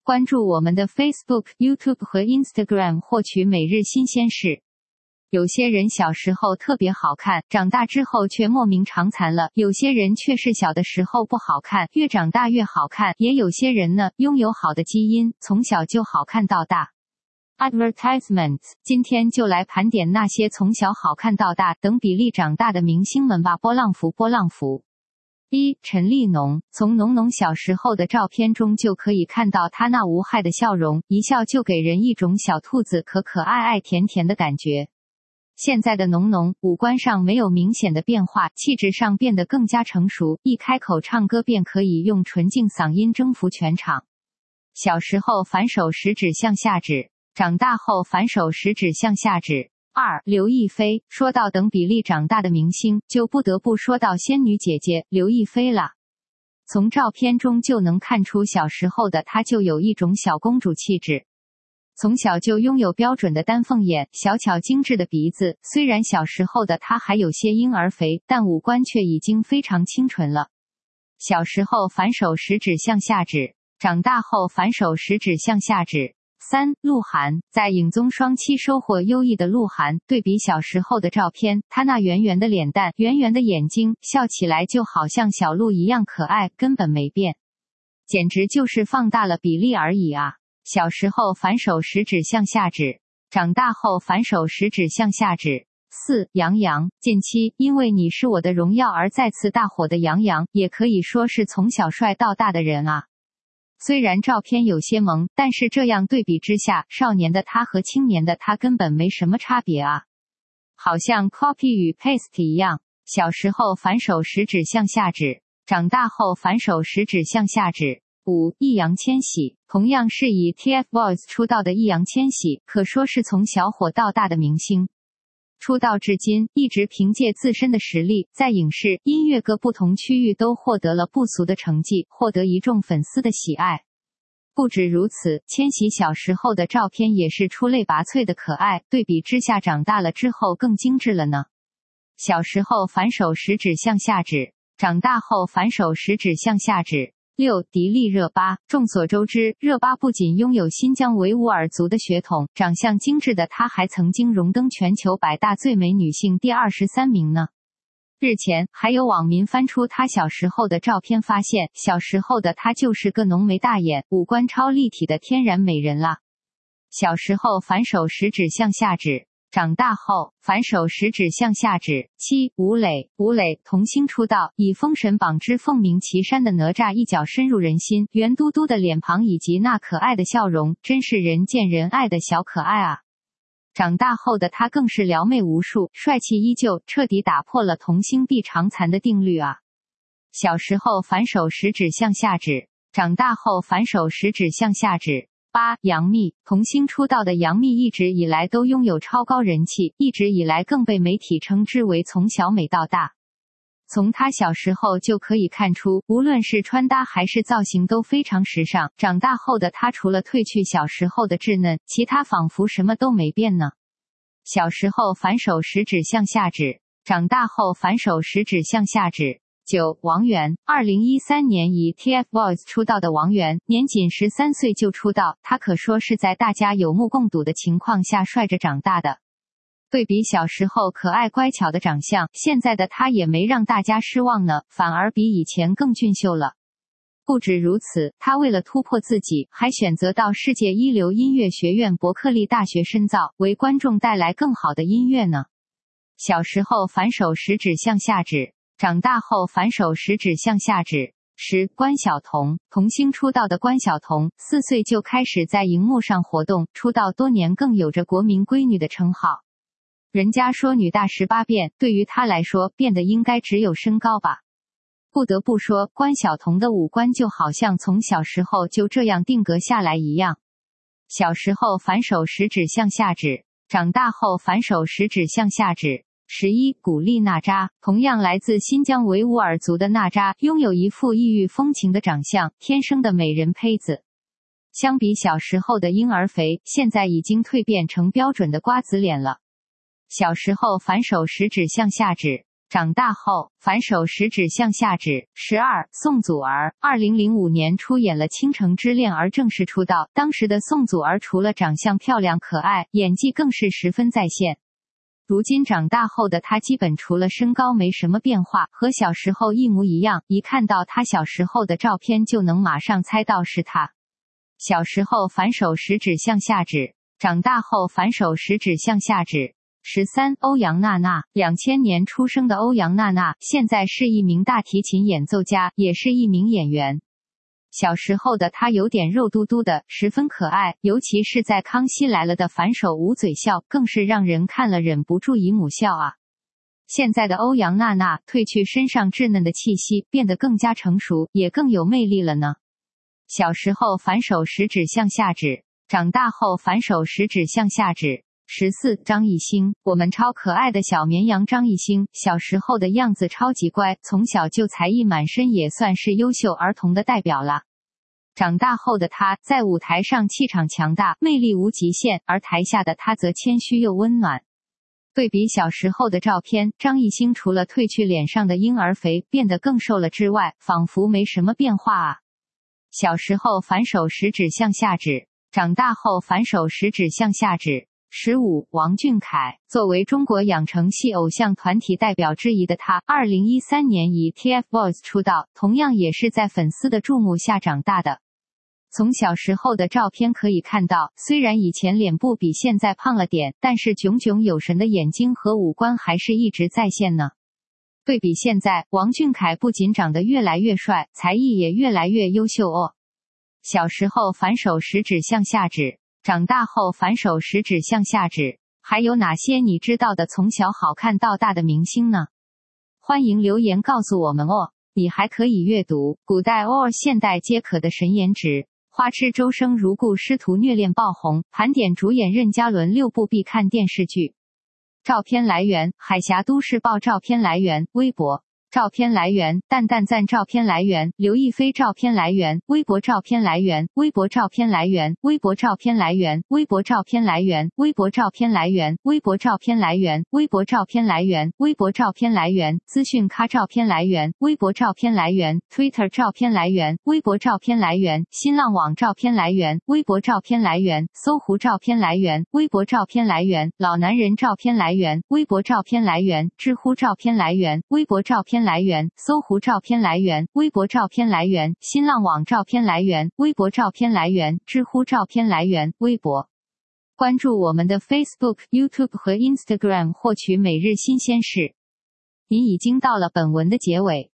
关注我们的 Facebook、YouTube 和 Instagram 获取每日新鲜事。有些人小时候特别好看，长大之后却莫名长残了；有些人却是小的时候不好看，越长大越好看；也有些人呢，拥有好的基因，从小就好看到大。Advertisements， 今天就来盘点那些从小好看到大等比例长大的明星们吧。波浪符。1. 陈立农，从农农小时候的照片中就可以看到他那无害的笑容，一笑就给人一种小兔子可可爱爱甜甜的感觉。现在的农农五官上没有明显的变化，气质上变得更加成熟，一开口唱歌便可以用纯净嗓音征服全场。小时候反手食指向下指，长大后反手食指向下指。2. 刘亦菲，说到等比例长大的明星，就不得不说到仙女姐姐刘亦菲了。从照片中就能看出小时候的她就有一种小公主气质。从小就拥有标准的丹凤眼，小巧精致的鼻子，虽然小时候的她还有些婴儿肥，但五官却已经非常清纯了。小时候反手食指向下指，长大后反手食指向下指。3. 鹿晗，在影综双栖收获优异的鹿晗，对比小时候的照片，他那圆圆的脸蛋，圆圆的眼睛，笑起来就好像小鹿一样可爱，根本没变，简直就是放大了比例而已啊。小时候反手食指向下指，长大后反手食指向下指。4. 杨洋，近期因为你是我的荣耀而再次大火的杨洋，也可以说是从小帅到大的人啊。虽然照片有些萌，但是这样对比之下，少年的他和青年的他根本没什么差别啊，好像 copy 与 paste 一样。小时候反手食指向下指，长大后反手食指向下指。5. 易烊千玺，同样是以 TFBOYS 出道的易烊千玺，可说是从小火到大的明星。出道至今，一直凭借自身的实力，在影视、音乐各不同区域都获得了不俗的成绩，获得一众粉丝的喜爱。不止如此，千玺小时候的照片也是出类拔萃的可爱，对比之下长大了之后更精致了呢。小时候反手食指向下指，长大后反手食指向下指。6. 迪丽热巴，众所周知，热巴不仅拥有新疆维吾尔族的血统，长相精致的她还曾经荣登全球100大最美女性第23名呢。日前，还有网民翻出她小时候的照片，发现小时候的她就是个浓眉大眼、五官超立体的天然美人啦。小时候反手食指向下指，长大后反手食指向下指。7. 吴磊童星出道，以封神榜之凤鸣岐山的哪吒一脚深入人心，圆嘟嘟的脸庞以及那可爱的笑容，真是人见人爱的小可爱啊。长大后的他更是撩妹无数，帅气依旧，彻底打破了童星必长残的定律啊。小时候反手食指向下指，长大后反手食指向下指。8. 杨幂，童星出道的杨幂一直以来都拥有超高人气，一直以来更被媒体称之为从小美到大。从她小时候就可以看出，无论是穿搭还是造型都非常时尚。长大后的她除了褪去小时候的稚嫩，其他仿佛什么都没变呢。小时候反手食指向下指，长大后反手食指向下指。9. 王源，2013年以 TFBOYS 出道的王源，年仅13岁就出道，他可说是在大家有目共睹的情况下帅着长大的。对比小时候可爱乖巧的长相，现在的他也没让大家失望呢，反而比以前更俊秀了。不止如此，他为了突破自己，还选择到世界一流音乐学院伯克利大学深造，为观众带来更好的音乐呢。小时候反手食指向下指，长大后反手食指向下指。10. 关晓彤，童星出道的关晓彤，4岁就开始在荧幕上活动，出道多年更有着国民闺女的称号。人家说女大18变，对于她来说，变的应该只有身高吧。不得不说，关晓彤的五官就好像从小时候就这样定格下来一样。小时候反手食指向下指，长大后反手食指向下指。11. 古力娜扎，同样来自新疆维吾尔族的娜扎，拥有一副异域风情的长相，天生的美人胚子。相比小时候的婴儿肥，现在已经蜕变成标准的瓜子脸了。小时候反手食指向下指， 长大后，反手食指向下指。12. 宋祖儿2005年出演了《倾城之恋》而正式出道。当时的宋祖儿除了长相漂亮可爱，演技更是十分在线。如今长大后的她基本除了身高没什么变化，和小时候一模一样，一看到她小时候的照片就能马上猜到是她。小时候反手食指向下指，长大后反手食指向下指。13. 欧阳娜娜2000年出生的欧阳娜娜，现在是一名大提琴演奏家，也是一名演员。小时候的她有点肉嘟嘟的，十分可爱，尤其是在《康熙来了》的反手捂嘴笑，更是让人看了忍不住姨母笑啊。现在的欧阳娜娜褪去身上稚嫩的气息，变得更加成熟，也更有魅力了呢。小时候反手食指向下指，长大后反手食指向下指。14. 张艺兴，我们超可爱的小绵羊张艺兴，小时候的样子超级乖，从小就才艺满身，也算是优秀儿童的代表了。长大后的他，在舞台上气场强大，魅力无极限，而台下的他则谦虚又温暖。对比小时候的照片，张艺兴除了褪去脸上的婴儿肥，变得更瘦了之外，仿佛没什么变化啊。小时候反手食指向下指，长大后反手食指向下指。15. 王俊凯，作为中国养成系偶像团体代表之一的他，2013年以 TFBOYS 出道，同样也是在粉丝的注目下长大的。从小时候的照片可以看到，虽然以前脸部比现在胖了点，但是炯炯有神的眼睛和五官还是一直在线呢。对比现在，王俊凯不仅长得越来越帅，才艺也越来越优秀哦。小时候反手食指向下指，长大后反手食指向下指。还有哪些你知道的从小好看到大的明星呢？欢迎留言告诉我们哦。你还可以阅读古代or现代皆可的神颜值，花痴周生如故师徒虐恋爆红，盘点主演任嘉伦6部必看电视剧。照片来源：海峡都市报。照片来源：微博。照片来源：蛋蛋赞。照片来源：刘亦菲。照片来源：微博。照片来源：微博。照片来源：微博。照片来源：微博。照片来源：微博。照片来源：微博。照片来源：微博。照片来源：微博。照片来源：资讯咖。照片来源：微博。照片来源 Twitter。照片来源：微博。照片来源：新浪网。照片来源：微博。照片来源：搜狐。照片来源：微博。照片来源：老男人。照片来源：微博。照片来源：知乎。照片来源：微博。照片来源：搜狐。照片来源：微博。照片来源：新浪网。照片来源：微博。照片来源：知乎。照片来源：微博。关注我们的 Facebook、YouTube 和 Instagram， 获取每日新鲜事。您已经到了本文的结尾。